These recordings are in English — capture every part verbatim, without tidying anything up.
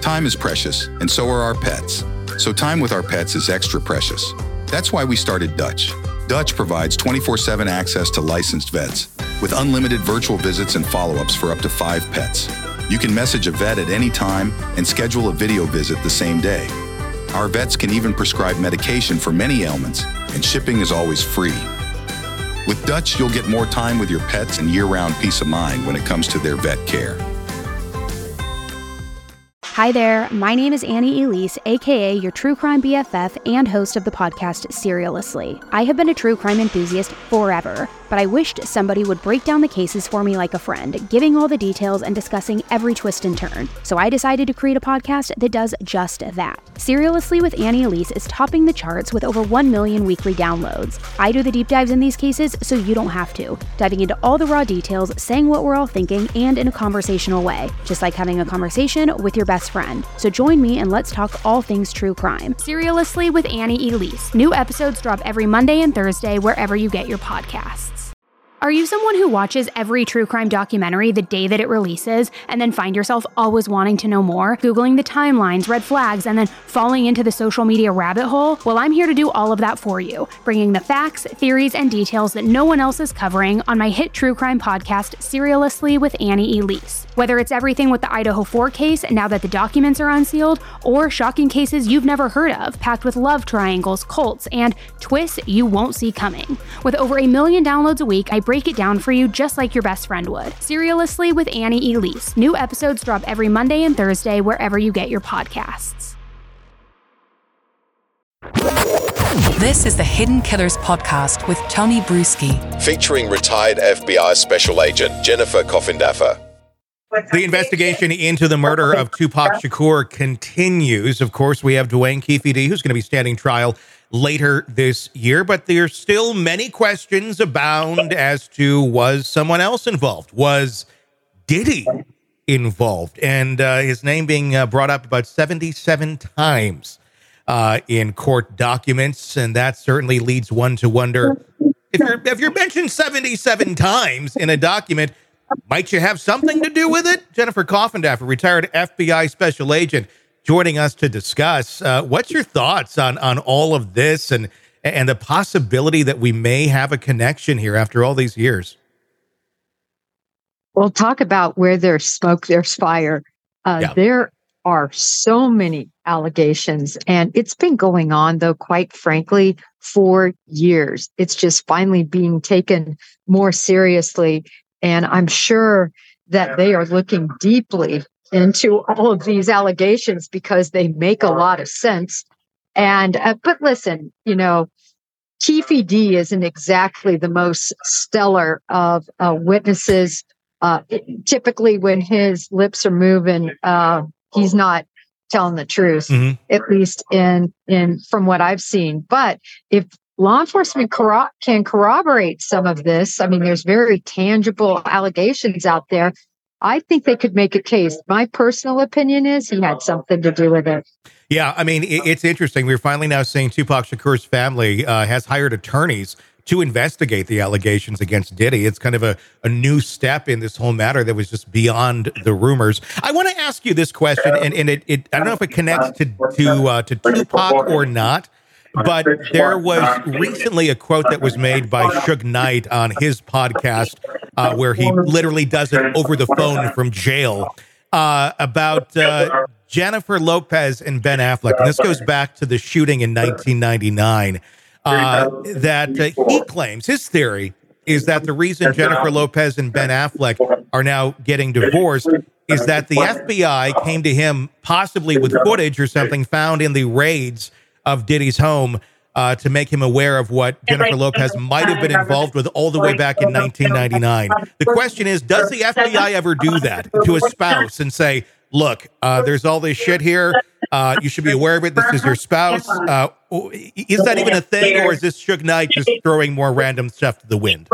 Time is precious, and so are our pets. So time with our pets is extra precious. That's why we started Dutch. Dutch provides twenty-four seven access to licensed vets, with unlimited virtual visits and follow-ups for up to five pets. You can message a vet at any time and schedule a video visit the same day. Our vets can even prescribe medication for many ailments, and shipping is always free. With Dutch, you'll get more time with your pets and year-round peace of mind when it comes to their vet care. Hi there, my name is Annie Elise, aka your true crime B F F and host of the podcast Serialously. I have been a true crime enthusiast forever, but I wished somebody would break down the cases for me like a friend, giving all the details and discussing every twist and turn. So I decided to create a podcast that does just that. Serialously with Annie Elise is topping the charts with over one million weekly downloads. I do the deep dives in these cases so you don't have to, diving into all the raw details, saying what we're all thinking, and in a conversational way, just like having a conversation with your best friend. So join me and let's talk all things true crime. Serialously with Annie Elise. New episodes drop every Monday and Thursday wherever you get your podcasts. Are you someone who watches every true crime documentary the day that it releases and then find yourself always wanting to know more, Googling the timelines, red flags, and then falling into the social media rabbit hole? Well, I'm here to do all of that for you, bringing the facts, theories, and details that no one else is covering on my hit true crime podcast, Serialously with Annie Elise. Whether it's everything with the Idaho four case, now that the documents are unsealed, or shocking cases you've never heard of, packed with love triangles, cults, and twists you won't see coming. With over a million downloads a week, I break it down for you just like your best friend would. Serialously with Annie Elise. New episodes drop every Monday and Thursday wherever you get your podcasts. This is the Hidden Killers podcast with Tony Bruschi, featuring retired F B I Special Agent Jennifer Coffindaffer. The investigation into the murder of Tupac Shakur continues. Of course, we have Duane Keffe D, who's going to be standing trial later this year, but there's still many questions abound as to, was someone else involved? Was Diddy involved? And uh, his name being uh, brought up about seventy-seven times uh, in court documents, and that certainly leads one to wonder, if you're, if you're mentioned seventy-seven times in a document, might you have something to do with it? Jennifer Coffindaffer, retired F B I Special Agent, joining us to discuss. Uh, what's your thoughts on on all of this and and the possibility that we may have a connection here after all these years? Well, talk about where there's smoke, there's fire. Uh, yeah. There are so many allegations, and it's been going on, though, quite frankly, for years. It's just finally being taken more seriously. And I'm sure that they are looking deeply into all of these allegations because they make a lot of sense. And, uh, but listen, you know, Keffe D isn't exactly the most stellar of uh, witnesses. Uh, it, typically when his lips are moving, uh, he's not telling the truth, mm-hmm. at least in, in, from what I've seen. But if law enforcement corro- can corroborate some of this, I mean, there's very tangible allegations out there. I think they could make a case. My personal opinion is he had something to do with it. Yeah, I mean, it's interesting. We're finally now seeing Tupac Shakur's family uh, has hired attorneys to investigate the allegations against Diddy. It's kind of a, a new step in this whole matter that was just beyond the rumors. I want to ask you this question, and, and it, it I don't know if it connects to to, uh, to Tupac or not, but there was recently a quote that was made by Suge Knight on his podcast uh, where he literally does it over the phone from jail uh, about uh, Jennifer Lopez and Ben Affleck. And this goes back to the shooting in nineteen ninety-nine uh, that uh, he claims, his theory is that the reason Jennifer Lopez and Ben Affleck are now getting divorced is that the F B I came to him possibly with footage or something found in the raids of Diddy's home uh, to make him aware of what Jennifer Lopez might have been involved with all the way back in nineteen ninety-nine. The question is, does the F B I ever do that to a spouse and say, look, uh, there's all this shit here. Uh, you should be aware of it. This is your spouse. Uh, is that even a thing, or is this Suge Knight just throwing more random stuff to the wind?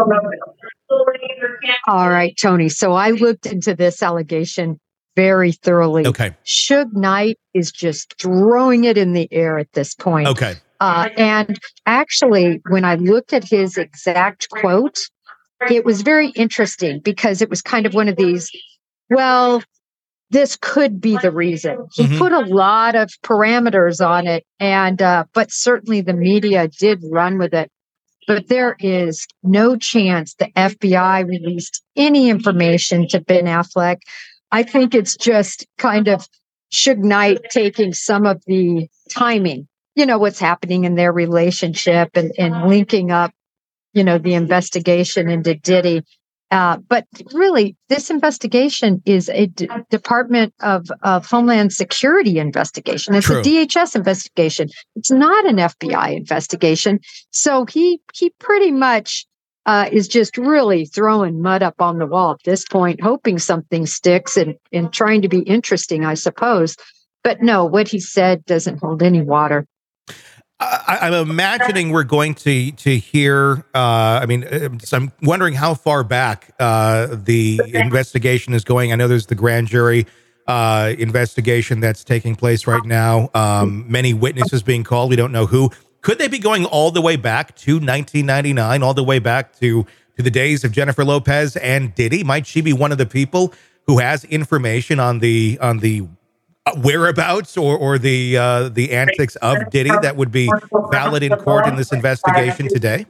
All right, Tony. So I looked into this allegation very thoroughly. Okay. Suge Knight is just throwing it in the air at this point. Okay. Uh, and actually, when I looked at his exact quote, it was very interesting because it was kind of one of these, well, this could be the reason. He mm-hmm. put a lot of parameters on it, and uh, but certainly the media did run with it. But there is no chance the F B I released any information to Ben Affleck. I think it's just kind of Suge Knight taking some of the timing, you know, what's happening in their relationship and, and linking up, you know, the investigation into Diddy. Uh, but really, this investigation is a D- Department of, of Homeland Security investigation. It's True. a D H S investigation. It's not an F B I investigation. So he he pretty much uh, is just really throwing mud up on the wall at this point, hoping something sticks and, and trying to be interesting, I suppose. But no, what he said doesn't hold any water. I, I'm imagining we're going to to hear. Uh, I mean, I'm wondering how far back uh, the investigation is going. I know there's the grand jury uh, investigation that's taking place right now. Um, many witnesses being called. We don't know who. Could they be going all the way back to nineteen ninety-nine, all the way back to to the days of Jennifer Lopez and Diddy? Might she be one of the people who has information on the on the whereabouts or or the uh, the antics of Diddy that would be valid in court in this investigation today?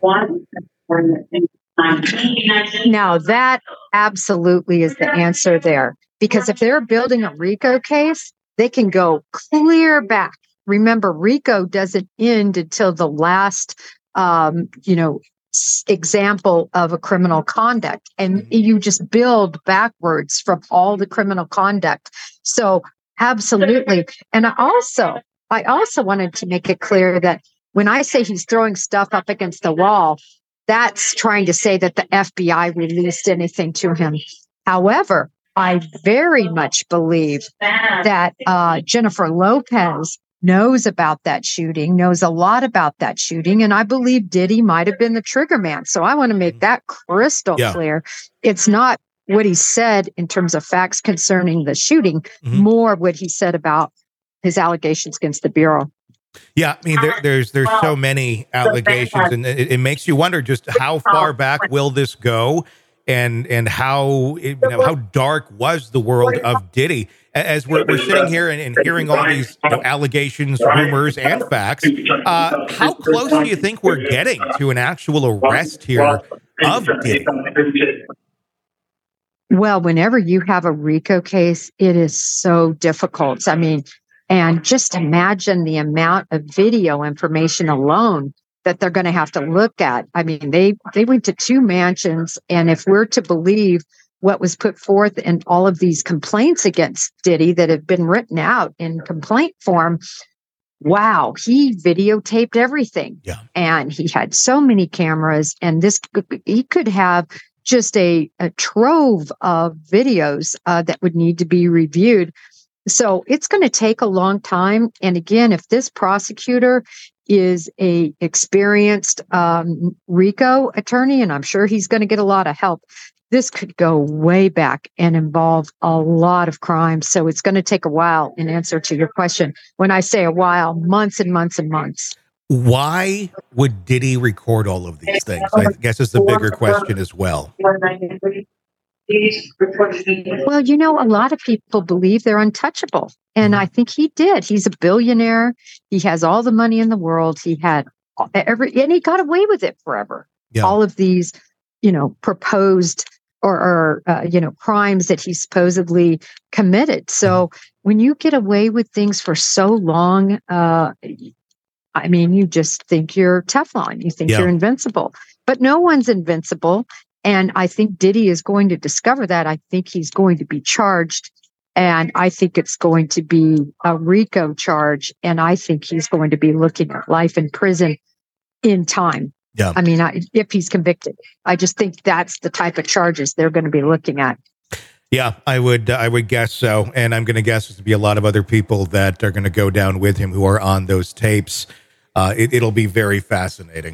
Now, that absolutely is the answer there. Because if they're building a RICO case, they can go clear back. Remember, RICO doesn't end until the last, um, you know, example of a criminal conduct. And you just build backwards from all the criminal conduct. So absolutely. And I also, I also wanted to make it clear that when I say he's throwing stuff up against the wall, that's trying to say that the F B I released anything to him. However, I very much believe that uh, Jennifer Lopez knows about that shooting, knows a lot about that shooting, and I believe Diddy might have been the trigger man. So I want to make that crystal yeah. clear. It's not what he said in terms of facts concerning the shooting, mm-hmm. more what he said about his allegations against the Bureau. Yeah, I mean, there, there's there's so many allegations, and it, it makes you wonder just how far back will this go, and and how you know, how dark was the world of Diddy. As we're, we're sitting here and, and hearing all these you know, allegations, rumors, and facts, uh, how close do you think we're getting to an actual arrest here of Diddy? Well, whenever you have a RICO case, it is so difficult. I mean, and just imagine the amount of video information alone that they're going to have to look at. I mean, they, they went to two mansions, and if we're to believe what was put forth in all of these complaints against Diddy that have been written out in complaint form, wow, he videotaped everything. Yeah. And he had so many cameras, and this he could have just a, a trove of videos uh, that would need to be reviewed. So it's going to take a long time. And again, if this prosecutor is a experienced um, RICO attorney, and I'm sure he's going to get a lot of help, this could go way back and involve a lot of crimes. So it's going to take a while in answer to your question. When I say a while, months and months and months. Why would Diddy record all of these things? I guess is the bigger question as well. Well, you know, a lot of people believe they're untouchable. And I think he did. He's a billionaire. He has all the money in the world. He had every, and he got away with it forever. Yeah. All of these, you know, proposed or, or uh, you know, crimes that he supposedly committed. So when you get away with things for so long, uh, I mean, you just think you're Teflon. You think yeah. you're invincible. But no one's invincible. And I think Diddy is going to discover that. I think he's going to be charged. And I think it's going to be a RICO charge. And I think he's going to be looking at life in prison in time. Yeah. I mean, I, if he's convicted, I just think that's the type of charges they're going to be looking at. Yeah, I would uh, I would guess so. And I'm going to guess there's going to be a lot of other people that are going to go down with him who are on those tapes. Uh, it, it'll be very fascinating.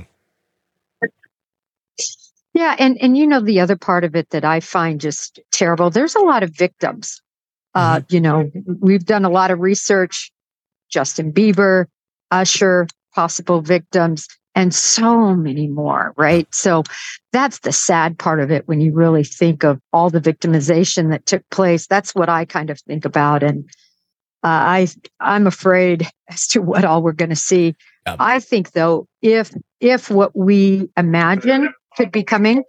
Yeah. And, and, you know, the other part of it that I find just terrible, there's a lot of victims. Uh, mm-hmm. You know, we've done a lot of research, Justin Bieber, Usher, possible victims. and so many more, right? So that's the sad part of it when you really think of all the victimization that took place. That's what I kind of think about. And uh, I, I'm afraid as to what all we're going to see. Yeah. I think, though, if if what we imagine could be coming,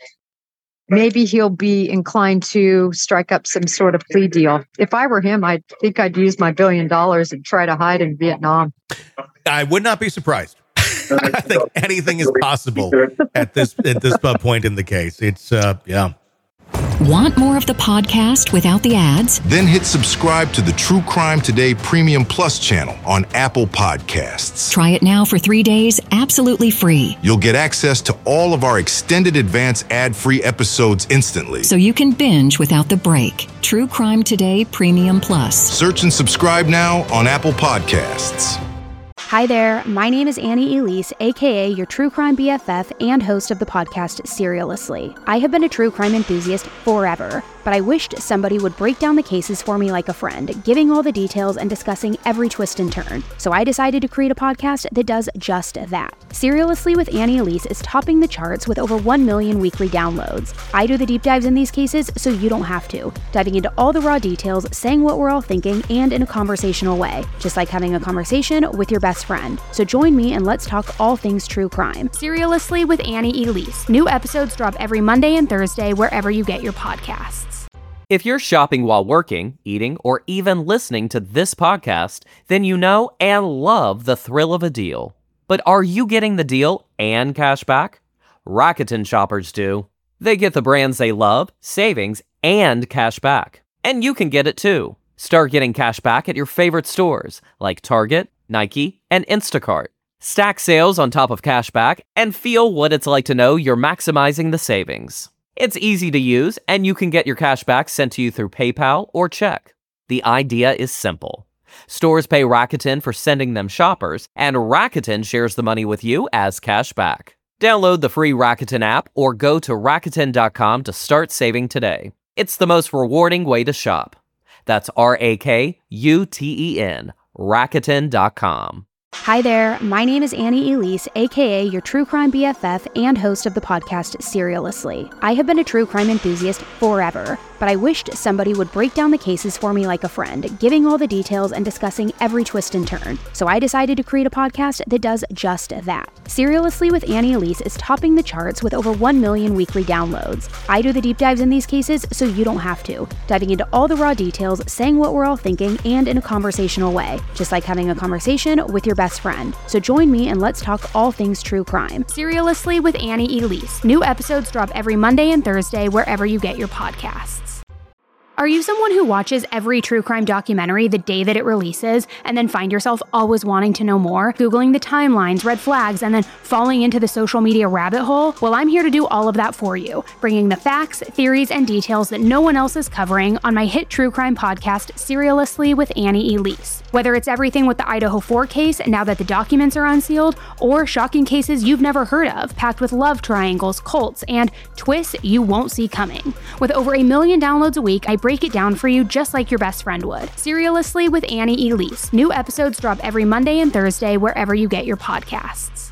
maybe he'll be inclined to strike up some sort of plea deal. If I were him, I think I'd use my billion dollars and try to hide in Vietnam. I would not be surprised. I think anything is possible at this at this point in the case. It's uh, yeah. Want more of the podcast without the ads? Then hit subscribe to the True Crime Today Premium Plus channel on Apple Podcasts. Try it now for three days, absolutely free. You'll get access to all of our extended advance ad-free episodes instantly, so you can binge without the break. True Crime Today Premium Plus. Search and subscribe now on Apple Podcasts. Hi there, my name is Annie Elise, aka your true crime B F F and host of the podcast Serialously. I have been a true crime enthusiast forever, but I wished somebody would break down the cases for me like a friend, giving all the details and discussing every twist and turn. So I decided to create a podcast that does just that. Serialously with Annie Elise is topping the charts with over one million weekly downloads. I do the deep dives in these cases so you don't have to, diving into all the raw details, saying what we're all thinking, and in a conversational way, just like having a conversation with your best friend. So join me and let's talk all things true crime. Serialously with Annie Elise. New episodes drop every Monday and Thursday wherever you get your podcasts. If you're shopping while working, eating, or even listening to this podcast, then you know and love the thrill of a deal. But are you getting the deal and cash back? Rakuten shoppers do. They get the brands they love, savings, and cash back. And you can get it too. Start getting cash back at your favorite stores like Target, Nike, and Instacart. Stack sales on top of cash back and feel what it's like to know you're maximizing the savings. It's easy to use, and you can get your cash back sent to you through PayPal or check. The idea is simple. Stores pay Rakuten for sending them shoppers, and Rakuten shares the money with you as cash back. Download the free Rakuten app or go to Rakuten dot com to start saving today. It's the most rewarding way to shop. That's R A K U T E N, Rakuten dot com. Hi there, my name is Annie Elise, aka your true crime B F F and host of the podcast Serialously. I have been a true crime enthusiast forever, but I wished somebody would break down the cases for me like a friend, giving all the details and discussing every twist and turn. So I decided to create a podcast that does just that. Serialously with Annie Elise is topping the charts with over one million weekly downloads. I do the deep dives in these cases so you don't have to, diving into all the raw details, saying what we're all thinking, and in a conversational way, just like having a conversation with your best friend. So join me and let's talk all things true crime. Serialously with Annie Elise. New episodes drop every Monday and Thursday wherever you get your podcasts. Are you someone who watches every true crime documentary the day that it releases and then find yourself always wanting to know more, Googling the timelines, red flags, and then falling into the social media rabbit hole? Well, I'm here to do all of that for you, bringing the facts, theories, and details that no one else is covering on my hit true crime podcast, Serialously with Annie Elise. Whether it's everything with the Idaho four case, now that the documents are unsealed, or shocking cases you've never heard of, packed with love triangles, cults, and twists you won't see coming. With over a million downloads a week, I break it down for you just like your best friend would. Serialously with Annie Elise. New episodes drop every Monday and Thursday wherever you get your podcasts.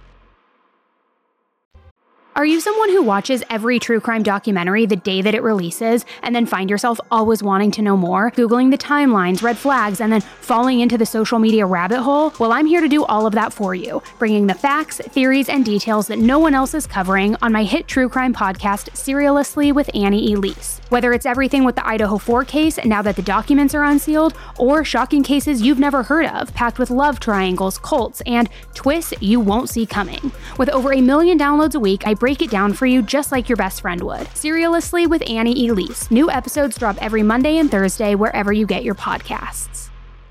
Are you someone who watches every true crime documentary the day that it releases and then find yourself always wanting to know more, Googling the timelines, red flags, and then falling into the social media rabbit hole? Well, I'm here to do all of that for you, bringing the facts, theories, and details that no one else is covering on my hit true crime podcast, Serialously with Annie Elise. Whether it's everything with the Idaho four case, now that the documents are unsealed, or shocking cases you've never heard of, packed with love triangles, cults, and twists you won't see coming. With over a million downloads a week, I break it down for you just like your best friend would. Serialously with Annie Elise. New episodes drop every Monday and Thursday wherever you get your podcasts.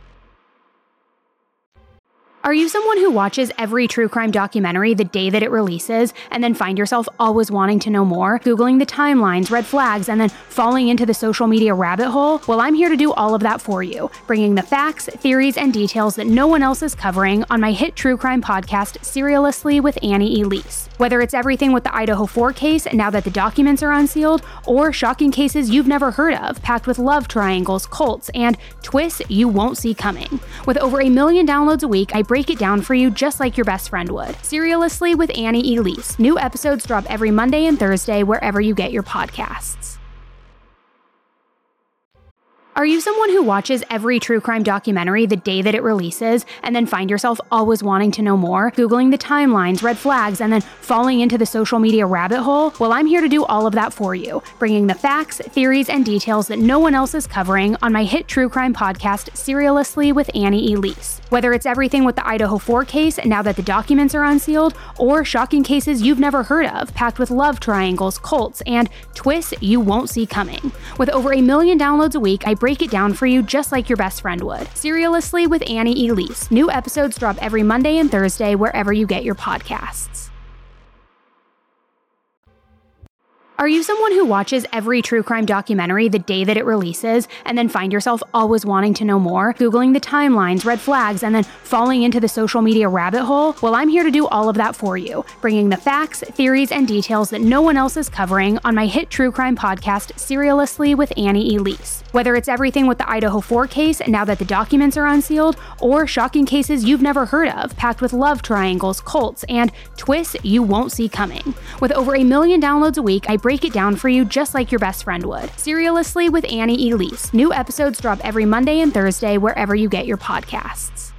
Are you someone who watches every true crime documentary the day that it releases and then find yourself always wanting to know more, Googling the timelines, red flags, and then falling into the social media rabbit hole? Well, I'm here to do all of that for you, bringing the facts, theories, and details that no one else is covering on my hit true crime podcast, Serialously with Annie Elise. Whether it's everything with the Idaho four case, now that the documents are unsealed, or shocking cases you've never heard of, packed with love triangles, cults, and twists you won't see coming. With over a million downloads a week, I break it down for you just like your best friend would. Seriously with Annie Elise. New episodes drop every Monday and Thursday wherever you get your podcasts. Are you someone who watches every true crime documentary the day that it releases and then find yourself always wanting to know more, Googling the timelines, red flags, and then falling into the social media rabbit hole? Well, I'm here to do all of that for you, bringing the facts, theories, and details that no one else is covering on my hit true crime podcast, Seriously with Annie Elise. Whether it's everything with the Idaho four case now that the documents are unsealed, or shocking cases you've never heard of, packed with love triangles, cults, and twists you won't see coming. With over a million downloads a week, I break it down for you just like your best friend would. Seriously with Annie Elise. New episodes drop every Monday and Thursday wherever you get your podcasts. Are you someone who watches every true crime documentary the day that it releases and then find yourself always wanting to know more, Googling the timelines, red flags, and then falling into the social media rabbit hole? Well, I'm here to do all of that for you, bringing the facts, theories, and details that no one else is covering on my hit true crime podcast, Seriously with Annie Elise. Whether it's everything with the Idaho four case now that the documents are unsealed, or shocking cases you've never heard of, packed with love triangles, cults, and twists you won't see coming. With over a million downloads a week, I break it down for you just like your best friend would. Seriously with Annie Elise. New episodes drop every Monday and Thursday wherever you get your podcasts.